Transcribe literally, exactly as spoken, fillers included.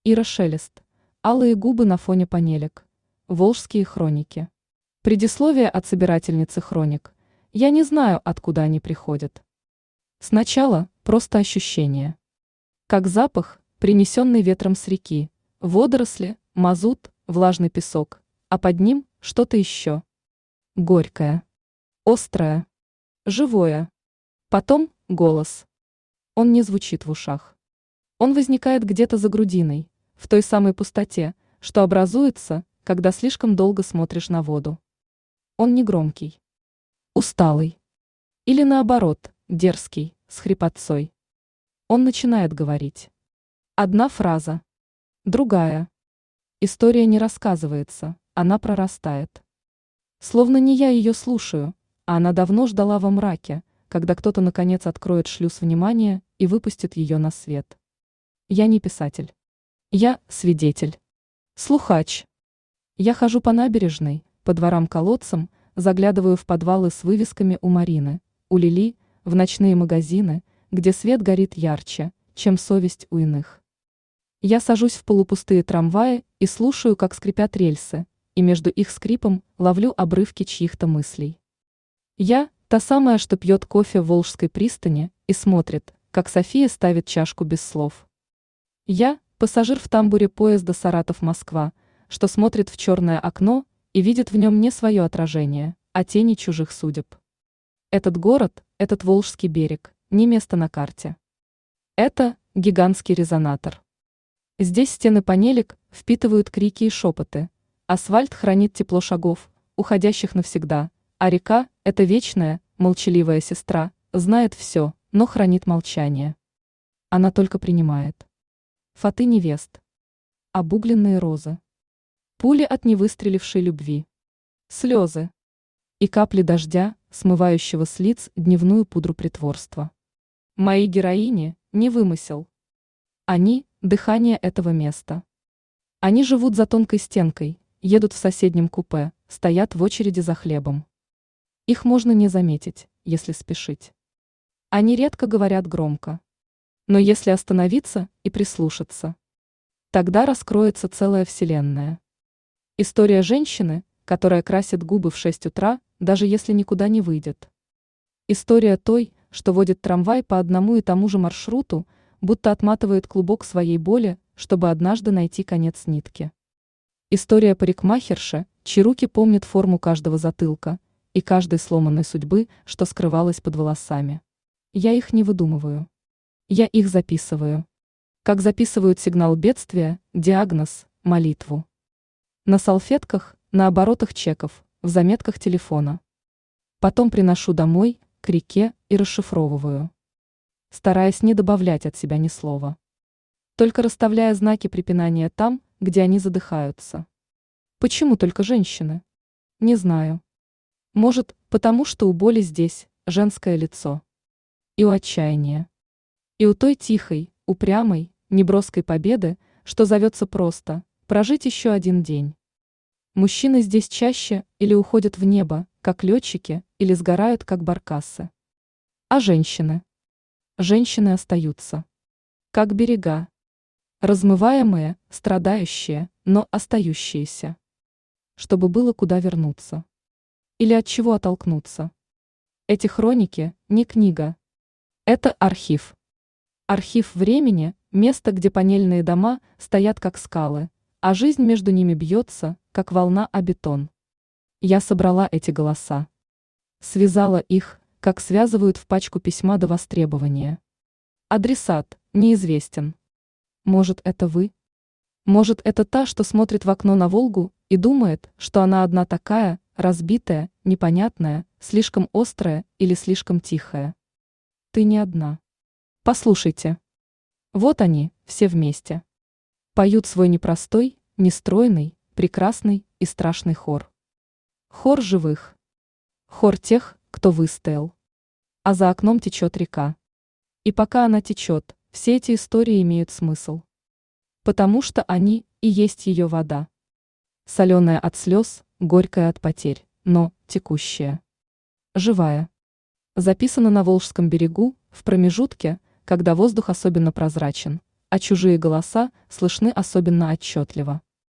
Ира Шелест. Алые губы на фоне панелек. Волжские хроники. Предисловие от собирательницы хроник. Я не знаю, откуда они приходят. Сначала просто ощущение. Как запах, принесенный ветром с реки. Водоросли, мазут, влажный песок, а под ним что-то еще. Горькое. Острое. Живое. Потом голос. Он не звучит в ушах. Он возникает где-то за грудиной, в той самой пустоте, что образуется, когда слишком долго смотришь на воду. Он не громкий. Усталый. Или наоборот, дерзкий, с хрипотцой. Он начинает говорить. Одна фраза. Другая. История не рассказывается, она прорастает. Словно не я ее слушаю, а она давно ждала во мраке, когда кто-то наконец откроет шлюз внимания и выпустит ее на свет. Я не писатель. Я свидетель. Слухач. Я хожу по набережной, по дворам-колодцам, заглядываю в подвалы с вывесками у Марины, у Лили, в ночные магазины, где свет горит ярче, чем совесть у иных. Я сажусь в полупустые трамваи и слушаю, как скрипят рельсы, и между их скрипом ловлю обрывки чьих-то мыслей. Я – та самая, что пьет кофе в Волжской пристани и смотрит, как София ставит чашку без слов. Я – пассажир в тамбуре поезда Саратов-Москва, что смотрит в черное окно и видит в нем не свое отражение, а тени чужих судеб. Этот город, этот Волжский берег, не место на карте. Это гигантский резонатор. Здесь стены панелек впитывают крики и шепоты, асфальт хранит тепло шагов, уходящих навсегда, а река – это вечная, молчаливая сестра, знает все, но хранит молчание. Она только принимает. Фаты невест. Обугленные розы. Пули от невыстрелившей любви. Слезы. И капли дождя, смывающего с лиц дневную пудру притворства. Мои героини – не вымысел. Они – дыхание этого места. Они живут за тонкой стенкой, едут в соседнем купе, стоят в очереди за хлебом. Их можно не заметить, если спешить. Они редко говорят громко. Но если остановиться и прислушаться, тогда раскроется целая вселенная. История женщины, которая красит губы в шесть утра, даже если никуда не выйдет. История той, что водит трамвай по одному и тому же маршруту, будто отматывает клубок своей боли, чтобы однажды найти конец нитки. История парикмахерши, чьи руки помнят форму каждого затылка и каждой сломанной судьбы, что скрывалась под волосами. Я их не выдумываю. Я их записываю. Как записывают сигнал бедствия, диагноз, молитву. На салфетках, на оборотах чеков, в заметках телефона. Потом приношу домой, к реке и расшифровываю. Стараясь не добавлять от себя ни слова. Только расставляя знаки препинания там, где они задыхаются. Почему только женщины? Не знаю. Может, потому что у боли здесь женское лицо. И у отчаяния. И у той тихой, упрямой, неброской победы, что зовется просто прожить еще один день. Мужчины здесь чаще или уходят в небо, как летчики, или сгорают, как баркасы. А женщины? Женщины остаются. Как берега. Размываемые, страдающие, но остающиеся. Чтобы было куда вернуться. Или от чего оттолкнуться. Эти хроники не книга. Это архив. Архив времени – место, где панельные дома стоят как скалы, а жизнь между ними бьется, как волна о бетон. Я собрала эти голоса. Связала их, как связывают в пачку письма до востребования. Адресат неизвестен. Может, это вы? Может, это та, что смотрит в окно на Волгу и думает, что она одна такая, разбитая, непонятная, слишком острая или слишком тихая? Ты не одна. Послушайте. Вот они, все вместе. Поют свой непростой, нестройный, прекрасный и страшный хор. Хор живых. Хор тех, кто выстоял. А за окном течет река. И пока она течет, все эти истории имеют смысл. Потому что они и есть ее вода. Соленая от слез, горькая от потерь, но текущая. Живая. Записана на Волжском берегу, в промежутке, когда воздух особенно прозрачен, а чужие голоса слышны особенно отчетливо.